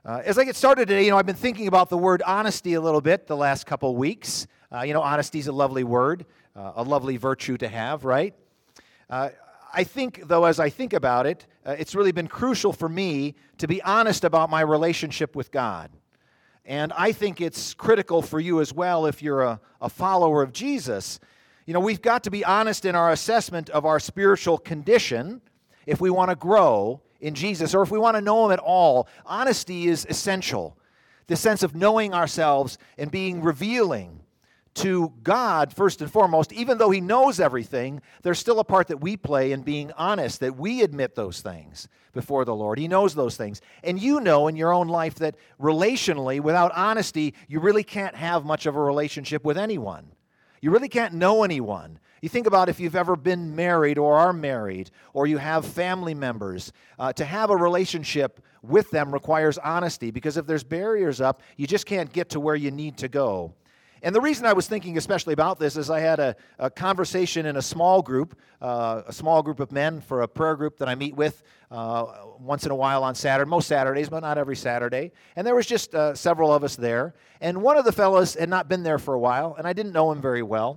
As I get started today, I've been thinking about the word honesty a little bit the last couple weeks. Honesty is a lovely word, a lovely virtue to have, right? I think, though, as I think about it, it's really been crucial for me to be honest about my relationship with God. And I think it's critical for you as well if you're a follower of Jesus. We've got to be honest in our assessment of our spiritual condition if we want to grow in Jesus, or if we want to know Him at all. Honesty is essential. The sense of knowing ourselves and being revealing to God, first and foremost. Even though He knows everything, there's still a part that we play in being honest, that we admit those things before the Lord. He knows those things. And you know in your own life that relationally, without honesty, you really can't have much of a relationship with anyone. You really can't know anyone. You think about if you've ever been married or are married, or you have family members. To have a relationship with them requires honesty, because if there's barriers up, you just can't get to where you need to go. And the reason I was thinking especially about this is I had a conversation in a small group of men for a prayer group that I meet with once in a while on Saturday, most Saturdays, but not every Saturday. And there was just several of us there. And one of the fellows had not been there for a while, and I didn't know him very well.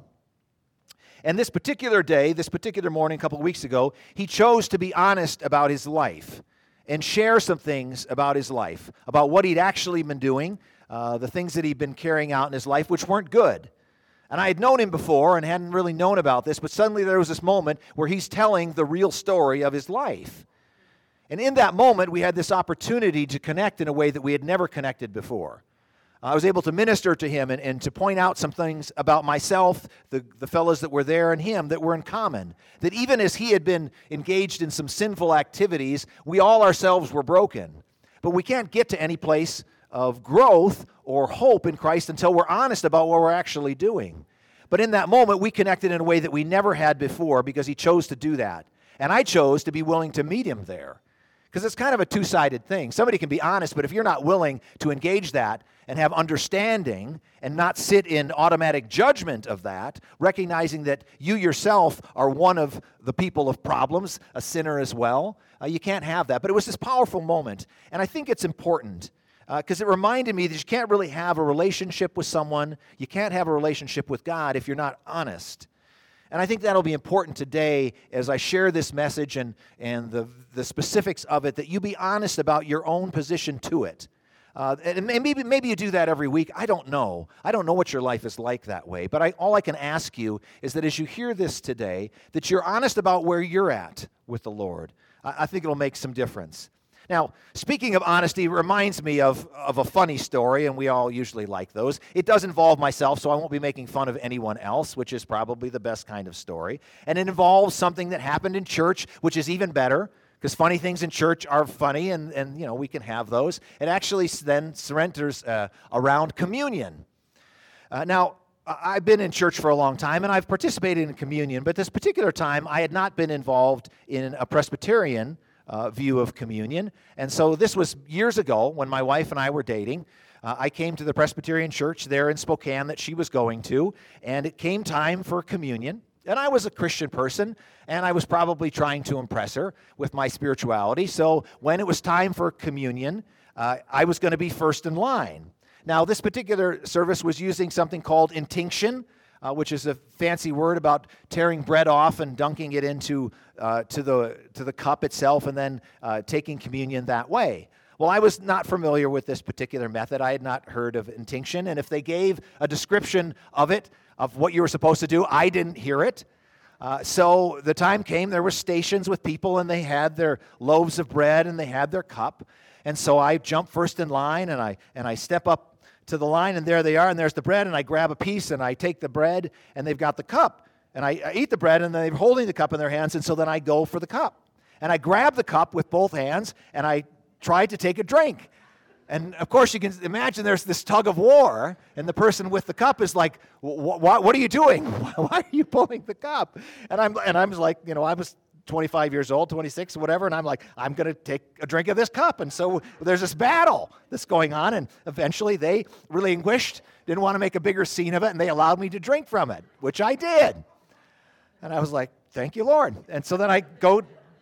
And this particular day, this particular morning, a couple of weeks ago, he chose to be honest about his life and share some things about his life, about what he'd actually been doing, the things that he'd been carrying out in his life, which weren't good. And I had known him before and hadn't really known about this, but suddenly there was this moment where he's telling the real story of his life. And in that moment, we had this opportunity to connect in a way that we had never connected before. I was able to minister to him and to point out some things about myself, the fellows that were there, and him that were in common. That even as he had been engaged in some sinful activities, we all ourselves were broken. But we can't get to any place of growth or hope in Christ until we're honest about what we're actually doing. But in that moment, we connected in a way that we never had before because he chose to do that. And I chose to be willing to meet him there. Because it's kind of a two-sided thing. Somebody can be honest, but if you're not willing to engage that and have understanding and not sit in automatic judgment of that, recognizing that you yourself are one of the people of problems, a sinner as well, you can't have that. But it was this powerful moment, and I think it's important because it reminded me that you can't really have a relationship with someone, you can't have a relationship with God if you're not honest. And I think that'll be important today as I share this message and the specifics of it, that you be honest about your own position to it. And maybe you do that every week. I don't know. I don't know what your life is like that way. But all I can ask you is that as you hear this today, that you're honest about where you're at with the Lord. I think it'll make some difference. Now, speaking of honesty, it reminds me of a funny story, and we all usually like those. It does involve myself, so I won't be making fun of anyone else, which is probably the best kind of story. And it involves something that happened in church, which is even better, because funny things in church are funny, and we can have those. It actually then centers around communion. Now, I've been in church for a long time, and I've participated in communion, but this particular time, I had not been involved in a Presbyterian view of communion. And so this was years ago when my wife and I were dating. I came to the Presbyterian church there in Spokane that she was going to, and it came time for communion. And I was a Christian person, and I was probably trying to impress her with my spirituality. So when it was time for communion, I was going to be first in line. Now, this particular service was using something called intinction, which is a fancy word about tearing bread off and dunking it into to the cup itself, and then taking communion that way. Well, I was not familiar with this particular method. I had not heard of intinction, and if they gave a description of it, of what you were supposed to do, I didn't hear it. So the time came, there were stations with people, and they had their loaves of bread, and they had their cup. And so I jumped first in line, and I step up to the line, and there they are, and there's the bread, and I grab a piece, and I take the bread, and they've got the cup. And I eat the bread, and they're holding the cup in their hands, and so then I go for the cup. And I grab the cup with both hands, and I try to take a drink. And, of course, you can imagine there's this tug of war, and the person with the cup is like, what are you doing? Why are you pulling the cup? And I'm like, I was 25 years old, 26, whatever, and I'm like, I'm going to take a drink of this cup. And so there's this battle that's going on, and eventually they relinquished, didn't want to make a bigger scene of it, and they allowed me to drink from it, which I did. And I was like, thank you, Lord. And so then I go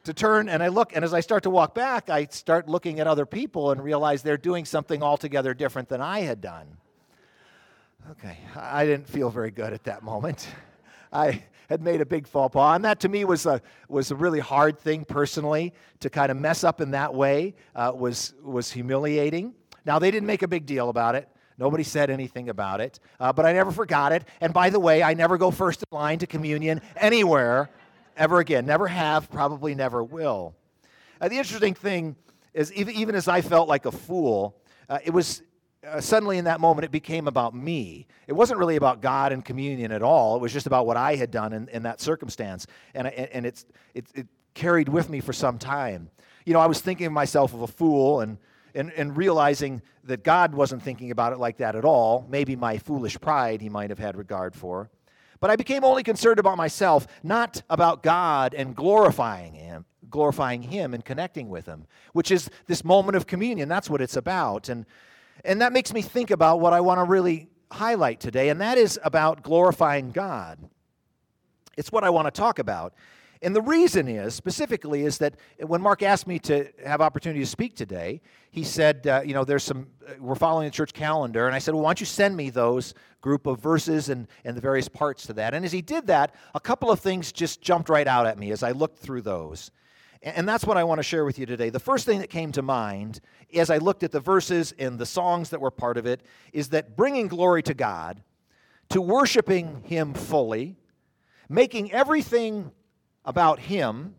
to turn, and I look, and as I start to walk back, I start looking at other people and realize they're doing something altogether different than I had done. Okay, I didn't feel very good at that moment. I had made a big faux pas, and that to me was a really hard thing personally. To kind of mess up in that way was humiliating. Now, they didn't make a big deal about it. Nobody said anything about it, but I never forgot it. And by the way, I never go first in line to communion anywhere ever again. Never have, probably never will. The interesting thing is, even as I felt like a fool, it was suddenly in that moment, it became about me. It wasn't really about God and communion at all. It was just about what I had done in that circumstance. And it carried with me for some time. You know, I was thinking of myself of a fool and realizing that God wasn't thinking about it like that at all. Maybe my foolish pride he might have had regard for. But I became only concerned about myself, not about God and glorifying Him and connecting with Him, which is this moment of communion. That's what it's about. And that makes me think about what I want to really highlight today, and that is about glorifying God. It's what I want to talk about. And the reason specifically is that when Mark asked me to have opportunity to speak today, he said, we're following the church calendar, and I said, well, why don't you send me those group of verses and the various parts to that. And as he did that, a couple of things just jumped right out at me as I looked through those. And that's what I want to share with you today. The first thing that came to mind as I looked at the verses and the songs that were part of it is that bringing glory to God, to worshiping Him fully, making everything about Him,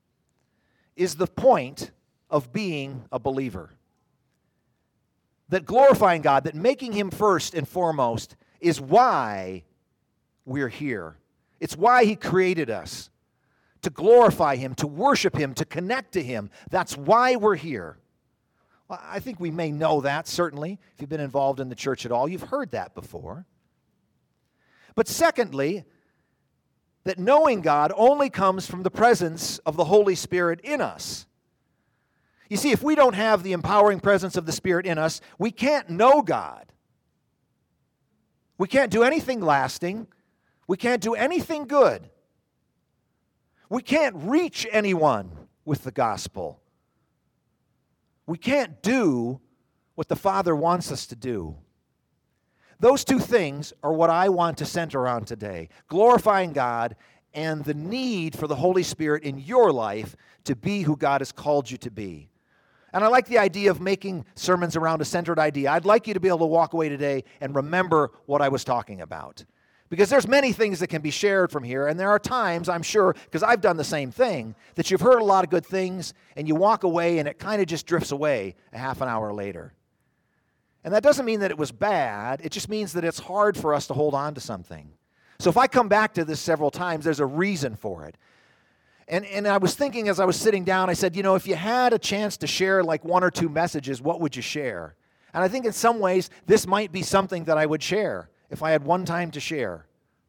is the point of being a believer. That glorifying God, that making Him first and foremost is why we're here. It's why He created us. To glorify Him, to worship Him, to connect to Him. That's why we're here. Well, I think we may know that, certainly. If you've been involved in the church at all, you've heard that before. But secondly, that knowing God only comes from the presence of the Holy Spirit in us. You see, if we don't have the empowering presence of the Spirit in us, we can't know God. We can't do anything lasting. We can't do anything good. We can't reach anyone with the gospel. We can't do what the Father wants us to do. Those two things are what I want to center on today. Glorifying God and the need for the Holy Spirit in your life to be who God has called you to be. And I like the idea of making sermons around a centered idea. I'd like you to be able to walk away today and remember what I was talking about. Because there's many things that can be shared from here, and there are times, I'm sure, because I've done the same thing, that you've heard a lot of good things, and you walk away, and it kind of just drifts away a half an hour later. And that doesn't mean that it was bad. It just means that it's hard for us to hold on to something. So if I come back to this several times, there's a reason for it. And I was thinking as I was sitting down, I said, if you had a chance to share like one or two messages, what would you share? And I think in some ways, this might be something that I would share if I had one time to share.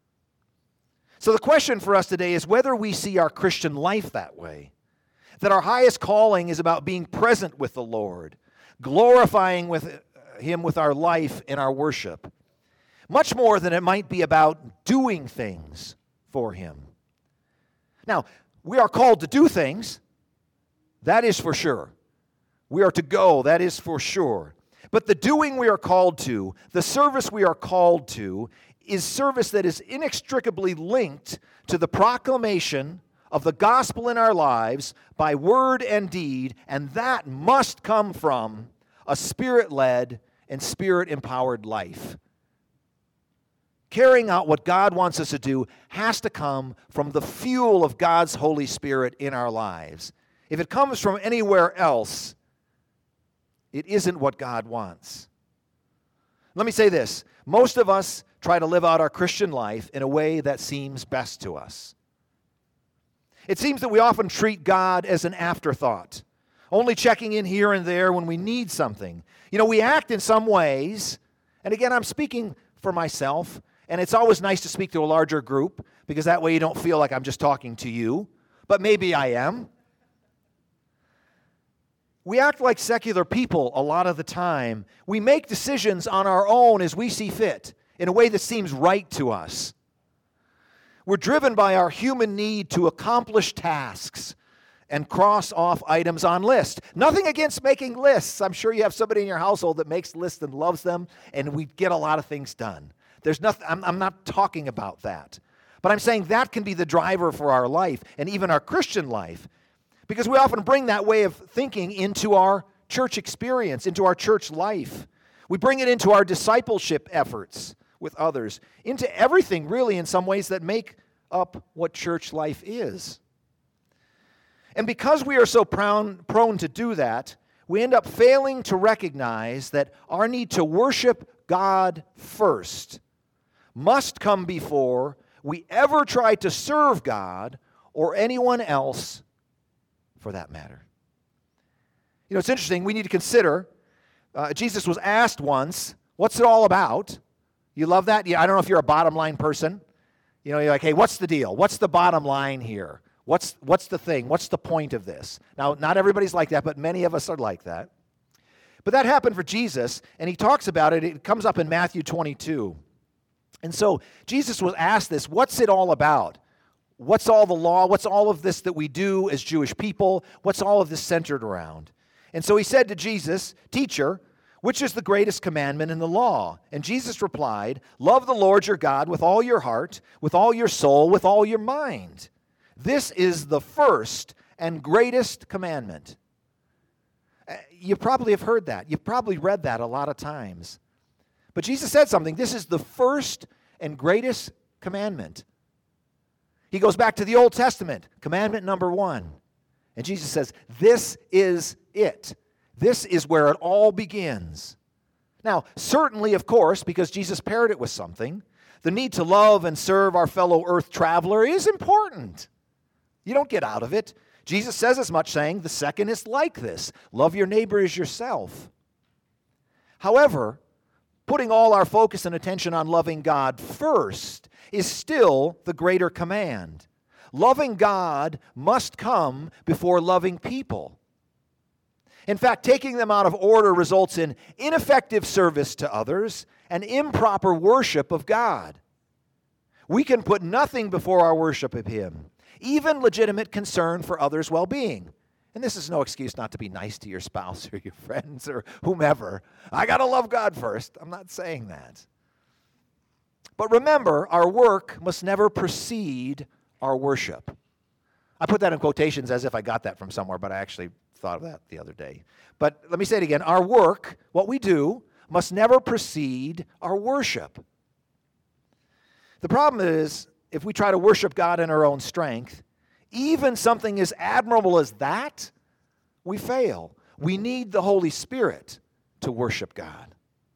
So the question for us today is whether we see our Christian life that way, that our highest calling is about being present with the Lord, glorifying Him with our life and our worship, much more than it might be about doing things for Him. Now, we are called to do things, that is for sure. We are to go, that is for sure. But the doing we are called to, the service we are called to, is service that is inextricably linked to the proclamation of the gospel in our lives by word and deed, and that must come from a Spirit-led and Spirit-empowered life. Carrying out what God wants us to do has to come from the fuel of God's Holy Spirit in our lives. If it comes from anywhere else, it isn't what God wants. Let me say this. Most of us try to live out our Christian life in a way that seems best to us. It seems that we often treat God as an afterthought, only checking in here and there when we need something. We act in some ways, and again, I'm speaking for myself, and it's always nice to speak to a larger group, because that way you don't feel like I'm just talking to you, but maybe I am. We act like secular people a lot of the time. We make decisions on our own as we see fit, in a way that seems right to us. We're driven by our human need to accomplish tasks and cross off items on lists. Nothing against making lists. I'm sure you have somebody in your household that makes lists and loves them, and we get a lot of things done. There's nothing. I'm not talking about that. But I'm saying that can be the driver for our life and even our Christian life, because we often bring that way of thinking into our church experience, into our church life. We bring it into our discipleship efforts with others, into everything really in some ways that make up what church life is. And because we are so prone to do that, we end up failing to recognize that our need to worship God first must come before we ever try to serve God or anyone else for that matter. You know, it's interesting. We need to consider, Jesus was asked once, what's it all about? You love that? Yeah, I don't know if you're a bottom line person. You know, you're like, hey, what's the deal? What's the bottom line here? What's the thing? What's the point of this? Now, not everybody's like that, but many of us are like that. But that happened for Jesus, and he talks about it. It comes up in Matthew 22. And so Jesus was asked this, what's it all about? What's all the law? What's all of this that we do as Jewish people? What's all of this centered around? And so he said to Jesus, "Teacher, which is the greatest commandment in the law?" And Jesus replied, "Love the Lord your God with all your heart, with all your soul, with all your mind. This is the first and greatest commandment." You probably have heard that. You've probably read that a lot of times. But Jesus said something. This is the first and greatest commandment. He goes back to the Old Testament, commandment number 1. And Jesus says, this is it. This is where it all begins. Now, certainly, of course, because Jesus paired it with something, the need to love and serve our fellow earth traveler is important. You don't get out of it. Jesus says as much, saying, the second is like this. Love your neighbor as yourself. However, putting all our focus and attention on loving God first is still the greater command. Loving God must come before loving people. In fact, taking them out of order results in ineffective service to others and improper worship of God. We can put nothing before our worship of Him, even legitimate concern for others' well-being. And this is no excuse not to be nice to your spouse or your friends or whomever. I got to love God first. I'm not saying that. But remember, our work must never precede our worship. I put that in quotations as if I got that from somewhere, but I actually thought of that the other day. But let me say it again. Our work, what we do, must never precede our worship. The problem is, if we try to worship God in our own strength, even something as admirable as that, we fail. We need the Holy Spirit to worship God.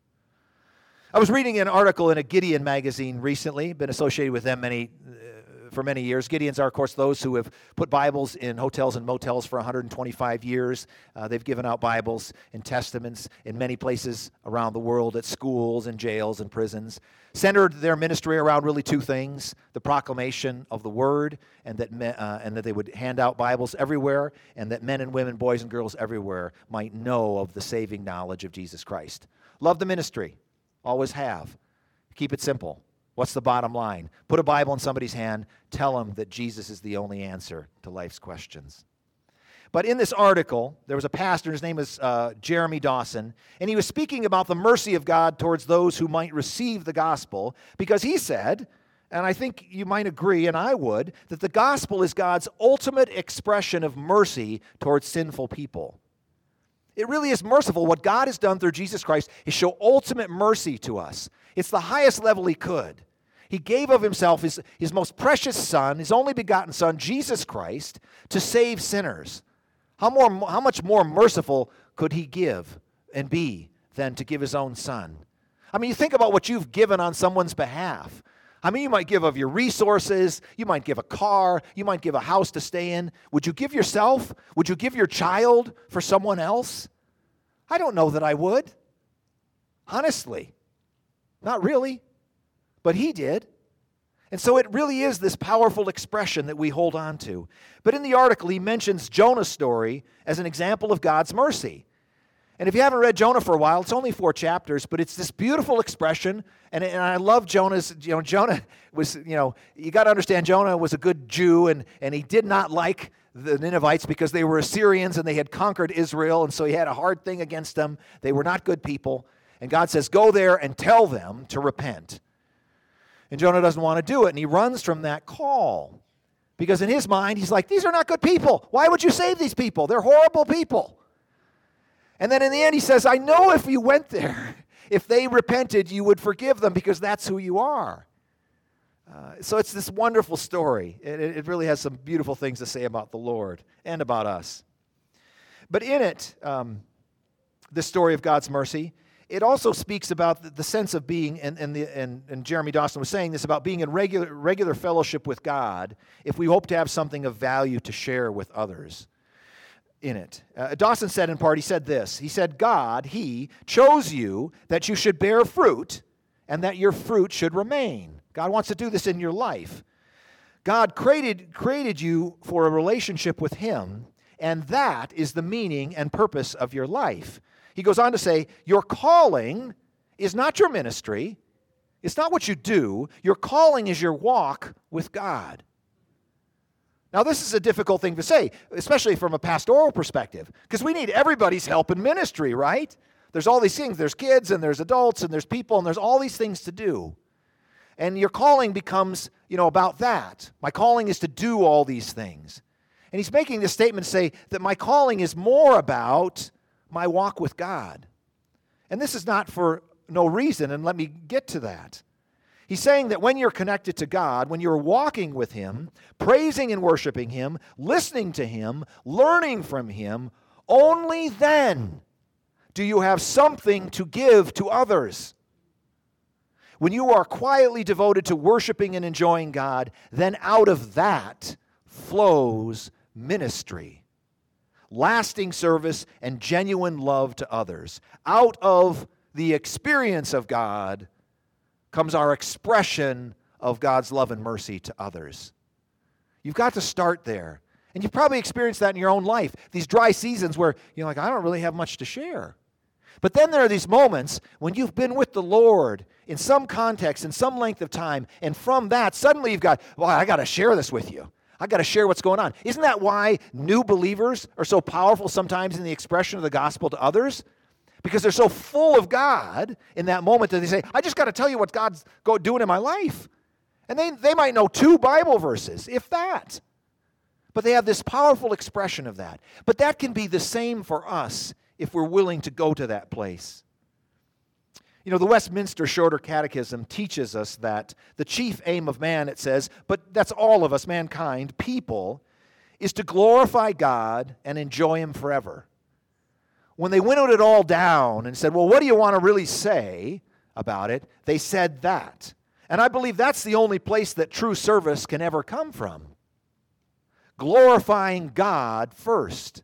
I was reading an article in a Gideon magazine recently, been associated with them for many years. Gideons are, of course, those who have put Bibles in hotels and motels for 125 years. They've given out Bibles and Testaments in many places around the world, at schools and jails and prisons. Centered their ministry around really two things: the proclamation of the Word, and that they would hand out Bibles everywhere, and that men and women, boys and girls everywhere might know of the saving knowledge of Jesus Christ. Love the ministry. Always have. Keep it simple. What's the bottom line? Put a Bible in somebody's hand. Tell them that Jesus is the only answer to life's questions. But in this article, there was a pastor, his name was Jeremy Dawson, and he was speaking about the mercy of God towards those who might receive the gospel, because he said, and I think you might agree, and I would, that the gospel is God's ultimate expression of mercy towards sinful people. It really is merciful. What God has done through Jesus Christ is show ultimate mercy to us. It's the highest level He could. He gave of Himself His most precious Son, His only begotten Son, Jesus Christ, to save sinners. How much more merciful could He give and be than to give His own Son? I mean, you think about what you've given on someone's behalf. I mean, you might give of your resources, you might give a car, you might give a house to stay in. Would you give yourself? Would you give your child for someone else? I don't know that I would. Honestly. Not really. But He did. And so it really is this powerful expression that we hold on to. But in the article, he mentions Jonah's story as an example of God's mercy. And if you haven't read Jonah for a while, it's only 4 chapters, but it's this beautiful expression. And I love Jonah's, Jonah was, you got to understand, Jonah was a good Jew, and he did not like the Ninevites because they were Assyrians and they had conquered Israel, and so he had a hard thing against them. They were not good people. And God says, go there and tell them to repent. And Jonah doesn't want to do it, and he runs from that call. Because in his mind, he's like, these are not good people. Why would you save these people? They're horrible people. And then in the end, he says, I know if you went there, if they repented, you would forgive them because that's who you are. So it's this wonderful story. It really has some beautiful things to say about the Lord and about us. But in it, this story of God's mercy, it also speaks about the sense of being, and Jeremy Dawson was saying this, about being in regular fellowship with God if we hope to have something of value to share with others in it. Dawson said in part, he said this, he said, God, He chose you that you should bear fruit and that your fruit should remain. God wants to do this in your life. God created you for a relationship with Him, and that is the meaning and purpose of your life. He goes on to say, your calling is not your ministry. It's not what you do. Your calling is your walk with God. Now, this is a difficult thing to say, especially from a pastoral perspective, because we need everybody's help in ministry, right? There's all these things. There's kids, and there's adults, and there's people, and there's all these things to do. And your calling becomes, about that. My calling is to do all these things. And he's making this statement to say that my calling is more about my walk with God. And this is not for no reason, and let me get to that. He's saying that when you're connected to God, when you're walking with Him, praising and worshiping Him, listening to Him, learning from Him, only then do you have something to give to others. When you are quietly devoted to worshiping and enjoying God, then out of that flows ministry, lasting service, and genuine love to others. Out of the experience of God comes our expression of God's love and mercy to others. You've got to start there. And you've probably experienced that in your own life, these dry seasons where you're like, I don't really have much to share. But then there are these moments when you've been with the Lord in some context, in some length of time, and from that, suddenly you've got, I got to share this with you. I got to share what's going on. Isn't that why new believers are so powerful sometimes in the expression of the gospel to others? Because they're so full of God in that moment that they say, I just got to tell you what God's doing in my life. And they might know 2 Bible verses, if that. But they have this powerful expression of that. But that can be the same for us if we're willing to go to that place. The Westminster Shorter Catechism teaches us that the chief aim of man, it says, but that's all of us, mankind, people, is to glorify God and enjoy Him forever. When they winnowed it all down and said, well, what do you want to really say about it? They said that. And I believe that's the only place that true service can ever come from. Glorifying God first.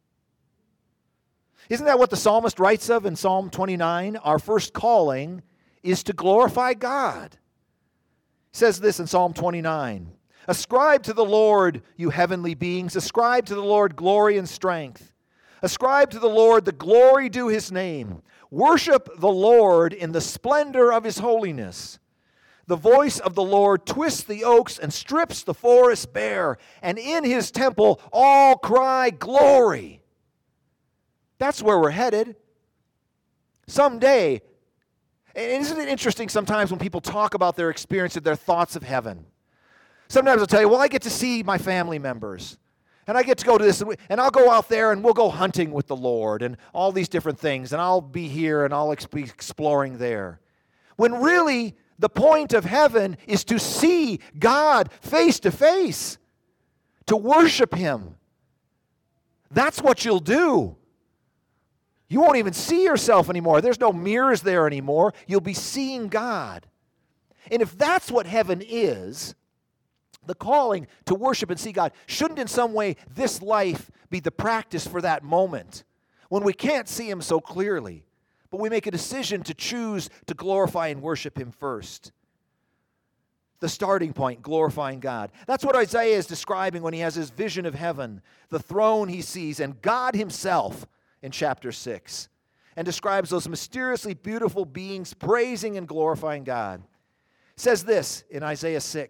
Isn't that what the psalmist writes of in Psalm 29? Our first calling is to glorify God. He says this in Psalm 29. Ascribe to the Lord, you heavenly beings. Ascribe to the Lord glory and strength. Ascribe to the Lord the glory due His name. Worship the Lord in the splendor of His holiness. The voice of the Lord twists the oaks and strips the forest bare, and in His temple all cry glory. That's where we're headed. Someday, and isn't it interesting sometimes when people talk about their experience of their thoughts of heaven? Sometimes they'll tell you, well, I get to see my family members, and I get to go to this, and I'll go out there, and we'll go hunting with the Lord, and all these different things, and I'll be here, and I'll be exploring there. When really, the point of heaven is to see God face to face, to worship Him. That's what you'll do. You won't even see yourself anymore. There's no mirrors there anymore. You'll be seeing God. And if that's what heaven is, the calling to worship and see God, shouldn't in some way this life be the practice for that moment when we can't see Him so clearly, but we make a decision to choose to glorify and worship Him first? The starting point, glorifying God. That's what Isaiah is describing when he has his vision of heaven, the throne he sees, and God Himself in chapter 6, and describes those mysteriously beautiful beings praising and glorifying God. It says this in Isaiah 6,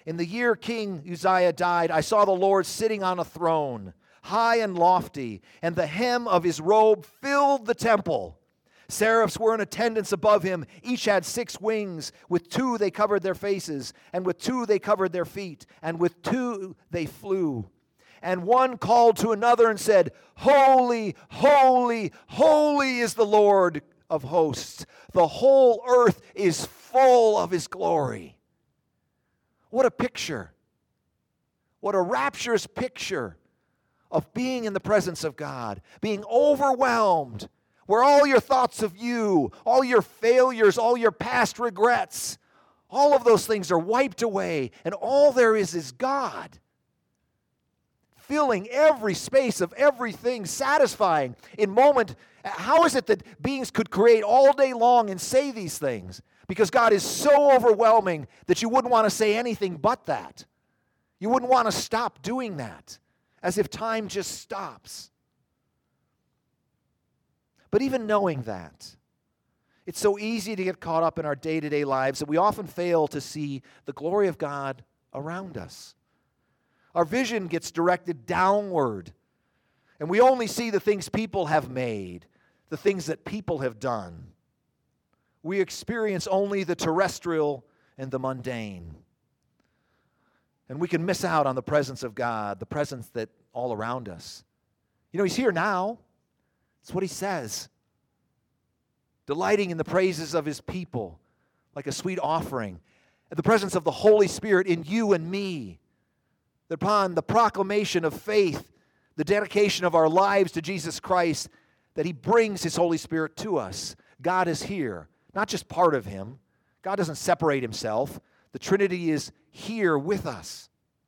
In the year King Uzziah died, I saw the Lord sitting on a throne, high and lofty, and the hem of his robe filled the temple. Seraphs were in attendance above him. Each had 6 wings. With 2 they covered their faces, and with 2 they covered their feet, and with 2 they flew. And one called to another and said, Holy, holy, holy is the Lord of hosts. The whole earth is full of his glory. What a picture. What a rapturous picture of being in the presence of God, being overwhelmed, where all your thoughts of you, all your failures, all your past regrets, all of those things are wiped away, and all there is God, filling every space of everything, satisfying in moment. How is it that beings could create all day long and say these things? Because God is so overwhelming that you wouldn't want to say anything but that. You wouldn't want to stop doing that, as if time just stops. But even knowing that, it's so easy to get caught up in our day-to-day lives that we often fail to see the glory of God around us. Our vision gets directed downward, and we only see the things people have made, the things that people have done. We experience only the terrestrial and the mundane. And we can miss out on the presence of God, the presence that all around us. You know, he's here now. That's what he says. Delighting in the praises of his people, like a sweet offering. And the presence of the Holy Spirit in you and me. That upon the proclamation of faith, the dedication of our lives to Jesus Christ, that he brings his Holy Spirit to us. God is here, not just part of him. God doesn't separate himself. The Trinity is here with us.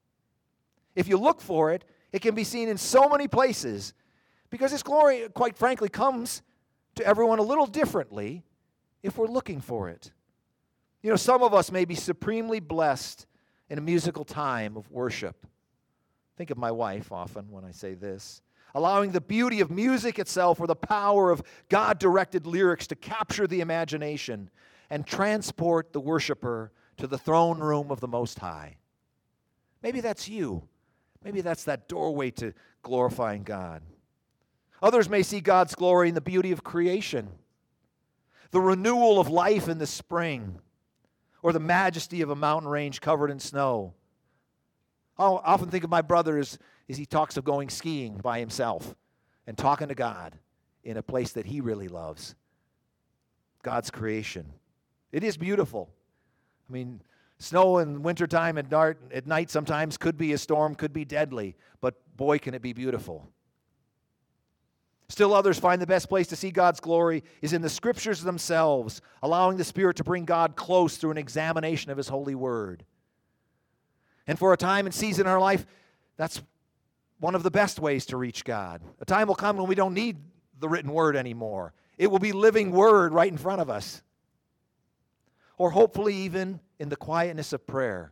If you look for it, it can be seen in so many places, because his glory, quite frankly, comes to everyone a little differently if we're looking for it. You know, some of us may be supremely blessed in a musical time of worship. Think of my wife often when I say this. Allowing the beauty of music itself or the power of God-directed lyrics to capture the imagination and transport the worshiper to the throne room of the Most High. Maybe that's you. Maybe that's that doorway to glorifying God. Others may see God's glory in the beauty of creation, the renewal of life in the spring, or the majesty of a mountain range covered in snow. I often think of my brother as he talks of going skiing by himself and talking to God in a place that he really loves, God's creation. It is beautiful. I mean, snow in wintertime at night sometimes could be a storm, could be deadly, but boy, can it be beautiful. Still others find the best place to see God's glory is in the Scriptures themselves, allowing the Spirit to bring God close through an examination of his holy word. And for a time and season in our life, that's one of the best ways to reach God. A time will come when we don't need the written word anymore. It will be living word right in front of us. Or hopefully even in the quietness of prayer.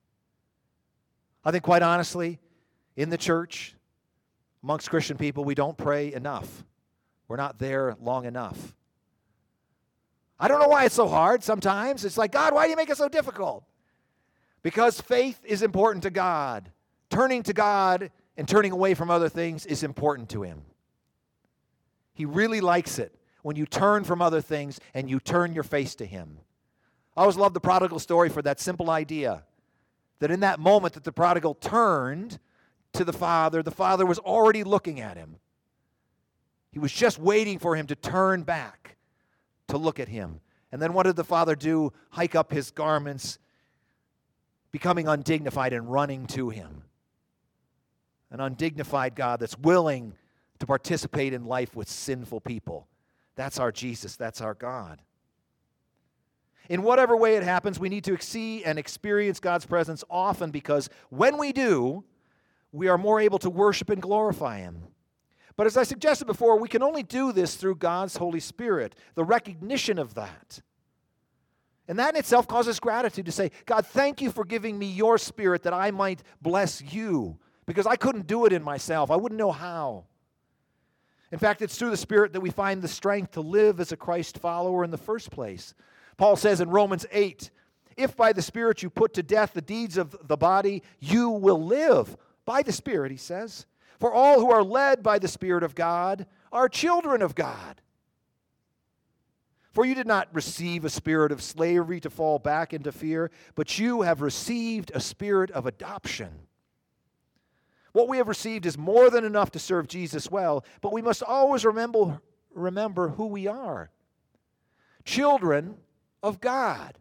I think quite honestly, in the church, amongst Christian people, we don't pray enough. We're not there long enough. I don't know why it's so hard sometimes. It's like, God, why do you make it so difficult? Because faith is important to God. Turning to God and turning away from other things is important to him. He really likes it when you turn from other things and you turn your face to him. I always love the prodigal story for that simple idea that in that moment that the prodigal turned to the father was already looking at him. He was just waiting for him to turn back to look at him. And then what did the father do? Hike up his garments, becoming undignified and running to him. An undignified God that's willing to participate in life with sinful people. That's our Jesus. That's our God. In whatever way it happens, we need to see and experience God's presence often, because when we do, we are more able to worship and glorify him. But as I suggested before, we can only do this through God's Holy Spirit, the recognition of that. And that in itself causes gratitude to say, God, thank you for giving me your Spirit that I might bless you, because I couldn't do it in myself. I wouldn't know how. In fact, it's through the Spirit that we find the strength to live as a Christ follower in the first place. Paul says in Romans 8, If by the Spirit you put to death the deeds of the body, you will live. By the Spirit, he says. For all who are led by the Spirit of God are children of God. For you did not receive a spirit of slavery to fall back into fear, but you have received a spirit of adoption. What we have received is more than enough to serve Jesus well, but we must always remember who we are. Children of God.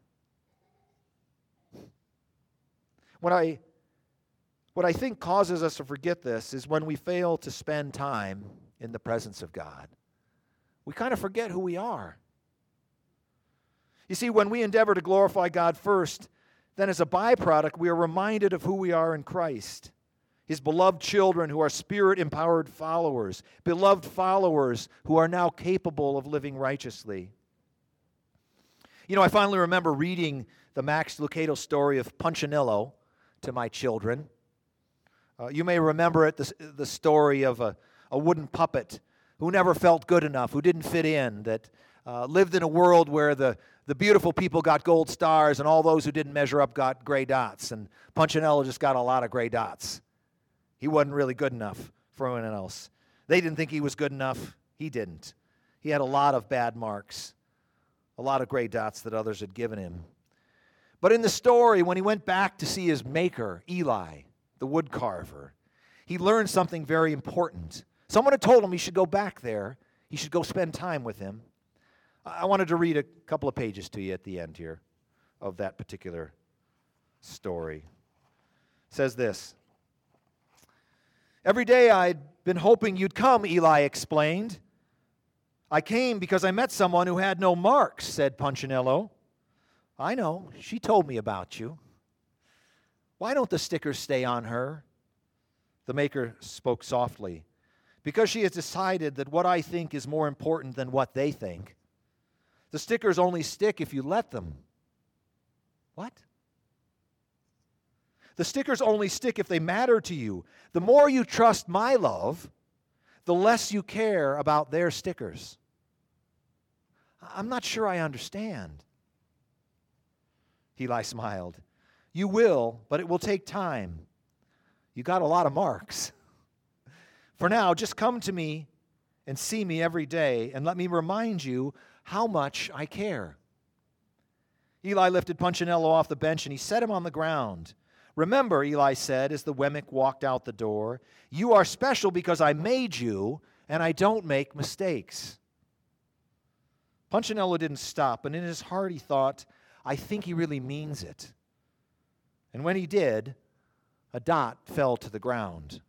What I think causes us to forget this is when we fail to spend time in the presence of God. We kind of forget who we are. You see, when we endeavor to glorify God first, then as a byproduct, we are reminded of who we are in Christ. His beloved children who are Spirit-empowered followers, beloved followers who are now capable of living righteously. You know, I finally remember reading the Max Lucado story of Punchinello to my children. You may remember it, the story of a wooden puppet who never felt good enough, who didn't fit in, that lived in a world where the beautiful people got gold stars and all those who didn't measure up got gray dots. And Punchinello just got a lot of gray dots. He wasn't really good enough for anyone else. They didn't think he was good enough. He didn't. He had a lot of bad marks, a lot of gray dots that others had given him. But in the story, when he went back to see his maker, Eli, the wood carver, he learned something very important. Someone had told him he should go back there. He should go spend time with him. I wanted to read a couple of pages to you at the end here of that particular story. It says this. Every day I'd been hoping you'd come, Eli explained. I came because I met someone who had no marks, said Punchinello. I know, she told me about you. Why don't the stickers stay on her? The maker spoke softly. Because she has decided that what I think is more important than what they think. The stickers only stick if you let them. What? The stickers only stick if they matter to you. The more you trust my love, the less you care about their stickers. I'm not sure I understand. Eli smiled. You will, but it will take time. You got a lot of marks. For now, just come to me and see me every day, and let me remind you how much I care. Eli lifted Punchinello off the bench, and he set him on the ground. Remember, Eli said as the Wemmick walked out the door, you are special because I made you, and I don't make mistakes. Punchinello didn't stop, and in his heart he thought, I think he really means it. And when he did, a dot fell to the ground.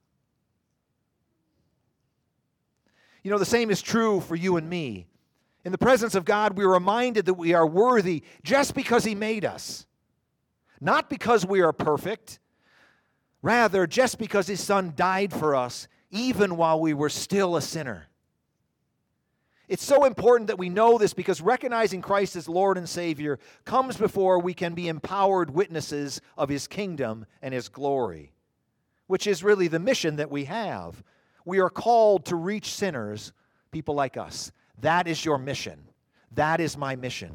You know, the same is true for you and me. In the presence of God, we're reminded that we are worthy just because He made us. Not because we are perfect. Rather, just because His Son died for us, even while we were still a sinner. It's so important that we know this because recognizing Christ as Lord and Savior comes before we can be empowered witnesses of His kingdom and His glory, which is really the mission that we have. We are called to reach sinners, people like us. That is your mission. That is my mission.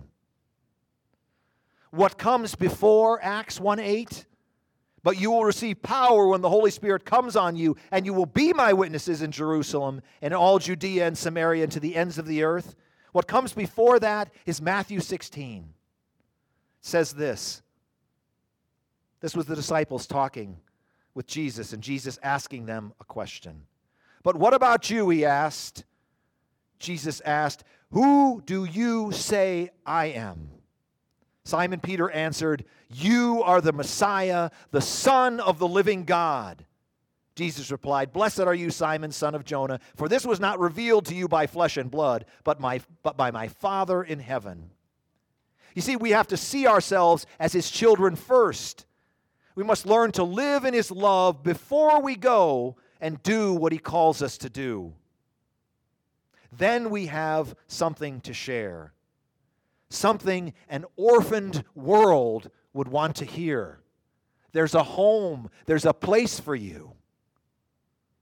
What comes before Acts 1:8? But you will receive power when the Holy Spirit comes on you, and you will be my witnesses in Jerusalem and all Judea and Samaria and to the ends of the earth. What comes before that is Matthew 16. It says this. This was the disciples talking with Jesus, and Jesus asking them a question. But what about you, he asked. Jesus asked, who do you say I am? Simon Peter answered, you are the Messiah, the Son of the living God. Jesus replied, blessed are you, Simon, son of Jonah, for this was not revealed to you by flesh and blood, but by my Father in heaven. You see, we have to see ourselves as His children first. We must learn to live in His love before we go and do what He calls us to do. Then we have something to share. Something an orphaned world would want to hear. There's a home. There's a place for you.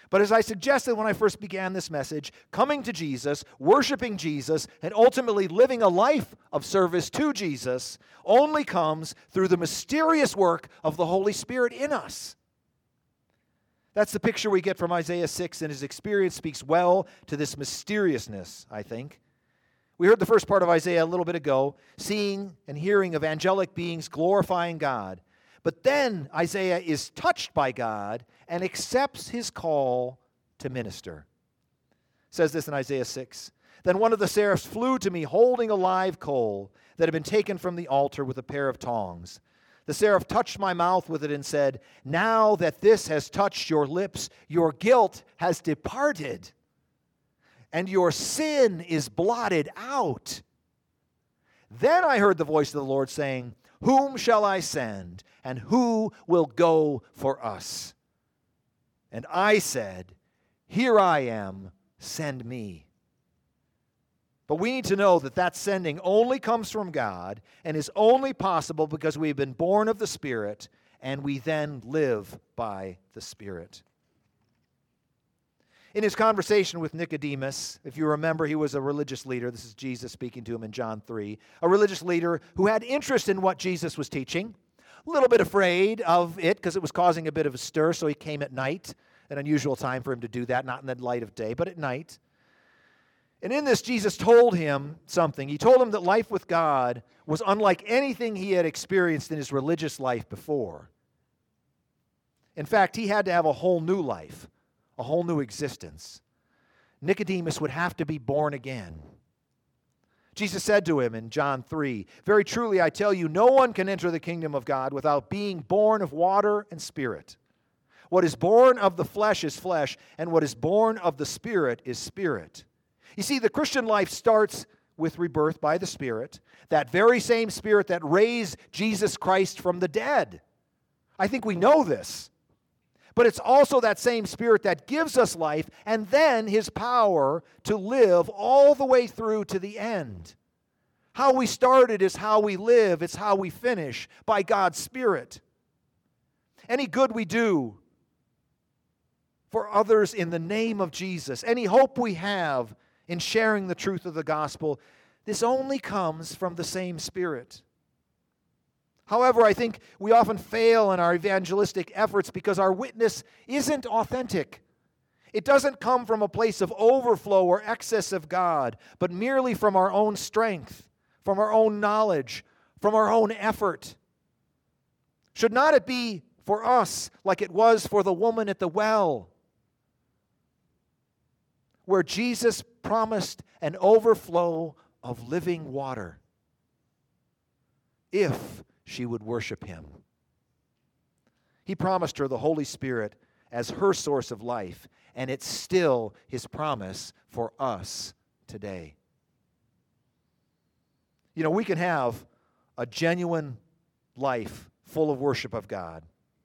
But as I suggested when I first began this message, coming to Jesus, worshiping Jesus, and ultimately living a life of service to Jesus only comes through the mysterious work of the Holy Spirit in us. That's the picture we get from Isaiah 6, and his experience speaks well to this mysteriousness, I think. We heard the first part of Isaiah a little bit ago, seeing and hearing of angelic beings glorifying God. But then Isaiah is touched by God and accepts his call to minister. It says this in Isaiah 6. Then one of the seraphs flew to me, holding a live coal that had been taken from the altar with a pair of tongs. The seraph touched my mouth with it and said, "Now that this has touched your lips, your guilt has departed, and your sin is blotted out." Then I heard the voice of the Lord saying, "Whom shall I send, and who will go for us?" And I said, "Here I am, send me." But we need to know that that sending only comes from God and is only possible because we've been born of the Spirit and we then live by the Spirit. In his conversation with Nicodemus, if you remember, he was a religious leader. This is Jesus speaking to him in John 3. A religious leader who had interest in what Jesus was teaching. A little bit afraid of it because it was causing a bit of a stir, so he came at night, an unusual time for him to do that, not in the light of day, but at night. And in this, Jesus told him something. He told him that life with God was unlike anything he had experienced in his religious life before. In fact, he had to have a whole new life, a whole new existence. Nicodemus would have to be born again. Jesus said to him in John 3, "Very truly I tell you, no one can enter the kingdom of God without being born of water and Spirit. What is born of the flesh is flesh, and what is born of the Spirit is spirit." You see, the Christian life starts with rebirth by the Spirit, that very same Spirit that raised Jesus Christ from the dead. I think we know this. But it's also that same Spirit that gives us life and then His power to live all the way through to the end. How we started is how we live. It's how we finish, by God's Spirit. Any good we do for others in the name of Jesus, any hope we have in sharing the truth of the gospel, this only comes from the same Spirit. However, I think we often fail in our evangelistic efforts because our witness isn't authentic. It doesn't come from a place of overflow or excess of God, but merely from our own strength, from our own knowledge, from our own effort. Should not it be for us like it was for the woman at the well, where Jesus promised an overflow of living water if she would worship Him? He promised her the Holy Spirit as her source of life, and it's still His promise for us today. You know, we can have a genuine life full of worship of God.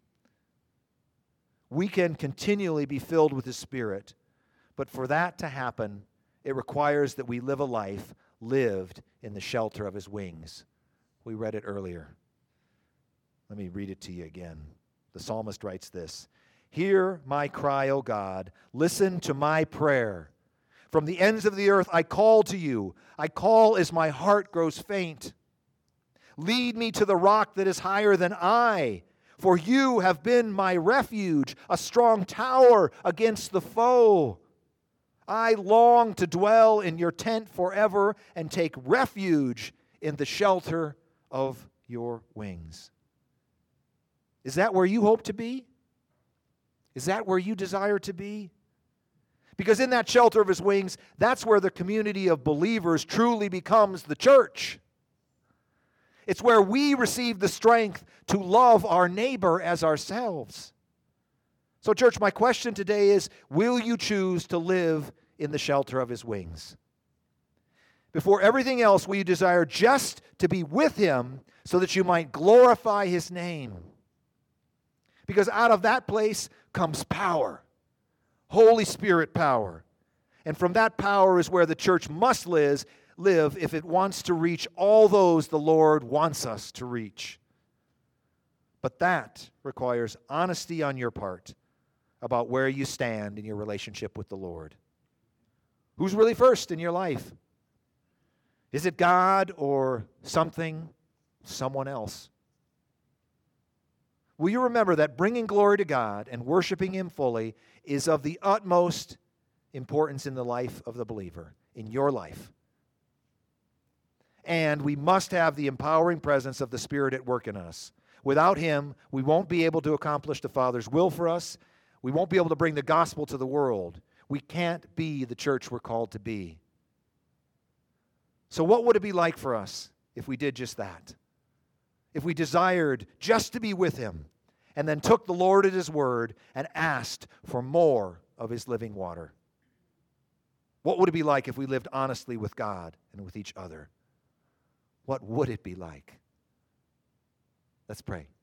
We can continually be filled with His Spirit, but for that to happen, it requires that we live a life lived in the shelter of His wings. We read it earlier. Let me read it to you again. The psalmist writes this: "Hear my cry, O God. Listen to my prayer. From the ends of the earth I call to you. I call as my heart grows faint. Lead me to the rock that is higher than I, for you have been my refuge, a strong tower against the foe. I long to dwell in your tent forever and take refuge in the shelter of your wings." Is that where you hope to be? Is that where you desire to be? Because in that shelter of His wings, that's where the community of believers truly becomes the church. It's where we receive the strength to love our neighbor as ourselves. So, church, my question today is, will you choose to live in the shelter of His wings? Before everything else, will you desire just to be with Him so that you might glorify His name? Because out of that place comes power, Holy Spirit power. And from that power is where the church must live if it wants to reach all those the Lord wants us to reach. But that requires honesty on your part, about where you stand in your relationship with the Lord. Who's really first in your life? Is it God or something, someone else? Will you remember that bringing glory to God and worshiping Him fully is of the utmost importance in the life of the believer, in your life? And we must have the empowering presence of the Spirit at work in us. Without Him, we won't be able to accomplish the Father's will for us. We won't be able to bring the gospel to the world. We can't be the church we're called to be. So what would it be like for us if we did just that? If we desired just to be with Him and then took the Lord at His word and asked for more of His living water? What would it be like if we lived honestly with God and with each other? What would it be like? Let's pray.